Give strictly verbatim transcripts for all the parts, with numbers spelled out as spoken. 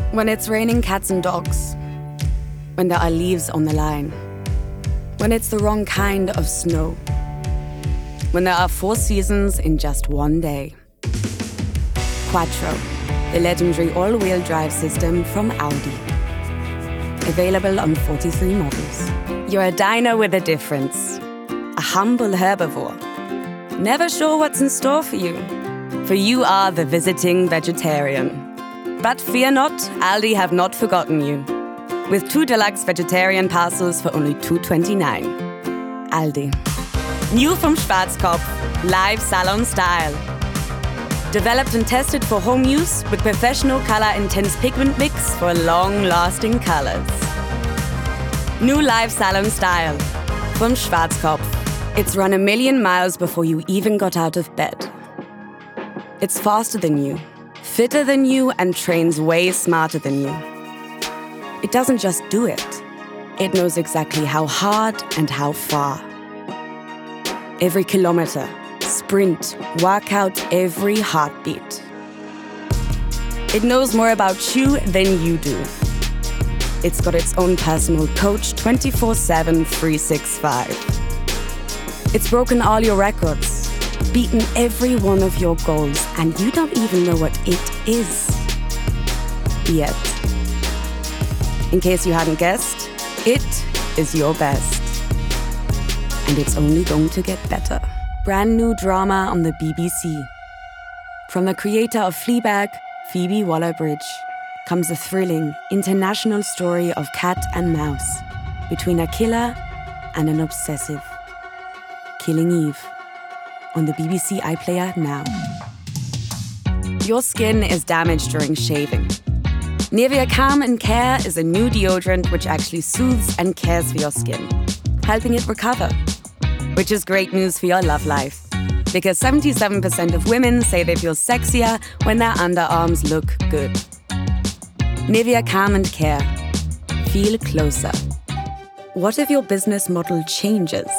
When it's raining cats and dogs. When there are leaves on the line. When it's the wrong kind of snow. When there are four seasons in just one day. Quattro, the legendary all-wheel drive system from Audi. Available on forty-three models. You're a diner with a difference. A humble herbivore. Never sure what's in store for you. For you are the visiting vegetarian. But fear not, Aldi have not forgotten you. With two deluxe vegetarian parcels for only two twenty-nine. Aldi. New from Schwarzkopf, live salon style. Developed and tested for home use with professional color intense pigment mix for long-lasting colors. New live salon style from Schwarzkopf. It's run a million miles before you even got out of bed. It's faster than you, fitter than you, and trains way smarter than you. It doesn't just do it. It knows exactly how hard and how far. Every kilometer, sprint, workout, every heartbeat. It knows more about you than you do. It's got its own personal coach twenty-four seven, three sixty-five. It's broken all your records, beaten every one of your goals, and you don't even know what it is. Yet. In case you hadn't guessed, it is your best. And it's only going to get better. Brand new drama on the B B C. From the creator of Fleabag, Phoebe Waller-Bridge, comes a thrilling, international story of cat and mouse, between a killer and an obsessive. Killing Eve, on the B B C iPlayer now. Your skin is damaged during shaving. Nivea Calm and Care is a new deodorant which actually soothes and cares for your skin, helping it recover. Which is great news for your love life. Because seventy-seven percent of women say they feel sexier when their underarms look good. Nivea Calm and Care. Feel closer. What if your business model changes?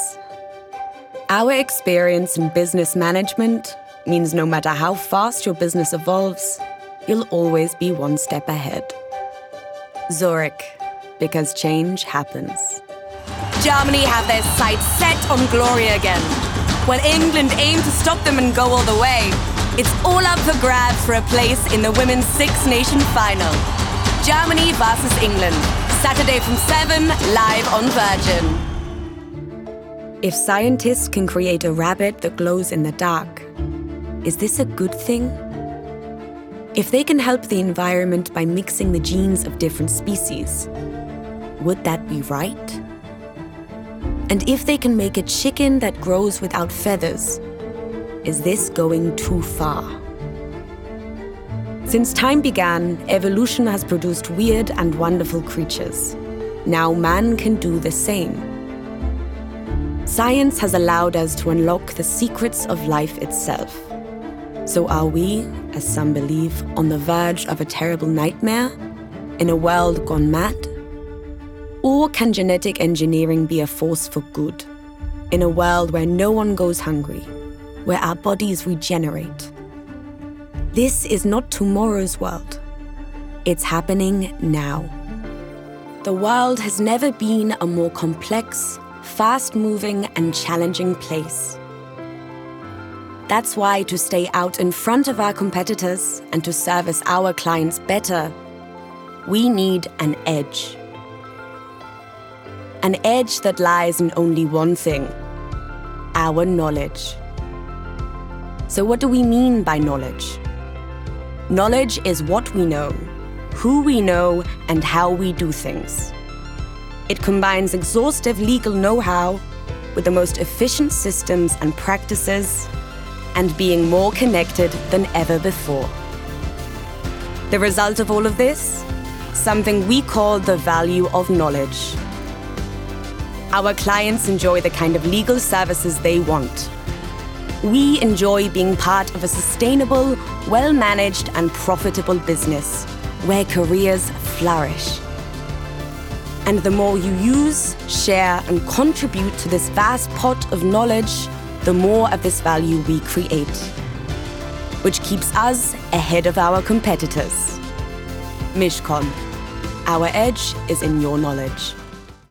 Our experience in business management means no matter how fast your business evolves, you'll always be one step ahead. Zurich, because change happens. Germany have their sights set on glory again. While England aim to stop them and go all the way, it's all up for grabs for a place in the Women's Six Nation Final. Germany versus England, Saturday from seven, live on Virgin. If scientists can create a rabbit that glows in the dark, is this a good thing? If they can help the environment by mixing the genes of different species, would that be right? And if they can make a chicken that grows without feathers, is this going too far? Since time began, evolution has produced weird and wonderful creatures. Now man can do the same. Science has allowed us to unlock the secrets of life itself. So are we, as some believe, on the verge of a terrible nightmare? In a world gone mad? Or can genetic engineering be a force for good? In a world where no one goes hungry, where our bodies regenerate? This is not tomorrow's world. It's happening now. The world has never been a more complex, fast-moving and challenging place. That's why to stay out in front of our competitors and to service our clients better, we need an edge. An edge that lies in only one thing: our knowledge. So what do we mean by knowledge? Knowledge is what we know, who we know, and how we do things. It combines exhaustive legal know-how with the most efficient systems and practices, and being more connected than ever before. The result of all of this? Something we call the value of knowledge. Our clients enjoy the kind of legal services they want. We enjoy being part of a sustainable, well-managed and profitable business where careers flourish. And the more you use, share and contribute to this vast pot of knowledge, the more of this value we create, which keeps us ahead of our competitors. Mishcon. Our edge is in your knowledge.